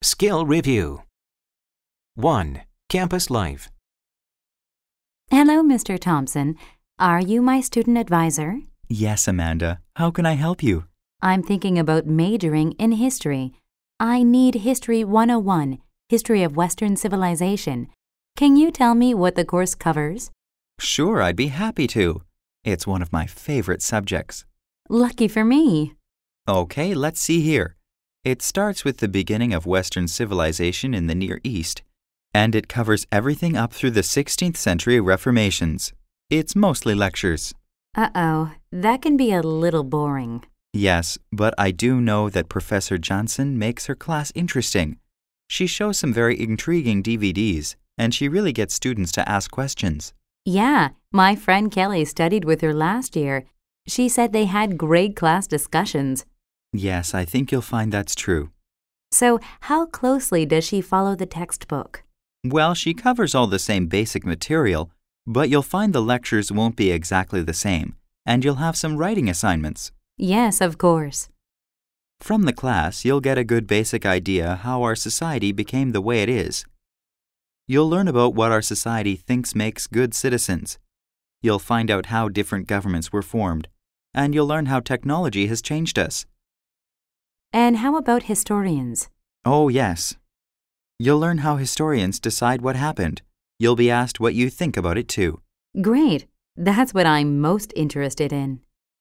Skill Review 1. Campus Life. Hello, Mr. Thompson. Are you my student advisor? Yes, Amanda. How can I help you? I'm thinking about majoring in history. I need History 101, History of Western Civilization. Can you tell me what the course covers? Sure, I'd be happy to. It's one of my favorite subjects. Lucky for me. Okay, let's see here. It starts with the beginning of Western civilization in the Near East, and it covers everything up through the 16th century Reformations. It's mostly lectures. Uh-oh, that can be a little boring. Yes, but I do know that Professor Johnson makes her class interesting. She shows some very intriguing DVDs, and she really gets students to ask questions. Yeah, my friend Kelly studied with her last year. She said they had great class discussions. Yes, I think you'll find that's true. So, how closely does she follow the textbook? Well, she covers all the same basic material, but you'll find the lectures won't be exactly the same, and you'll have some writing assignments. Yes, of course. From the class, you'll get a good basic idea how our society became the way it is. You'll learn about what our society thinks makes good citizens. You'll find out how different governments were formed, and you'll learn how technology has changed us. And how about historians? Oh, yes. You'll learn how historians decide what happened. You'll be asked what you think about it too. Great. That's what I'm most interested in.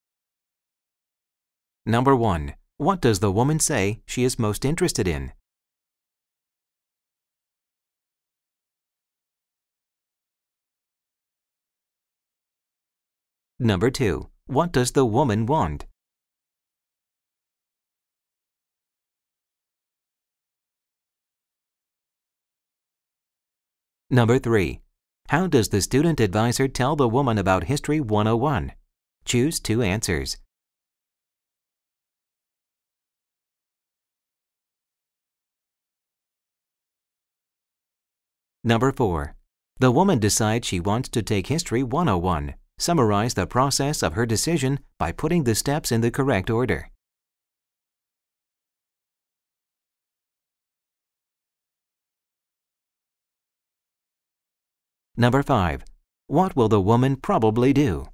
Number 1. What does the woman say she is most interested in? Number 2. What does the woman want? Number 3. How does the student advisor tell the woman about History 101? Choose 2 answers. Number 4. The woman decides she wants to take History 101. Summarize the process of her decision by putting the steps in the correct order. Number 5. What will the woman probably do?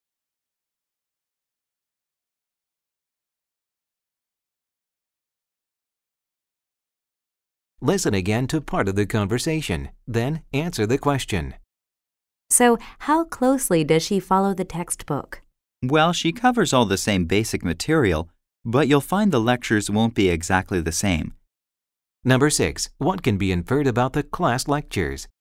Listen again to part of the conversation, then answer the question. So, how closely does she follow the textbook? Well, she covers all the same basic material, but you'll find the lectures won't be exactly the same. Number 6. What can be inferred about the class lectures?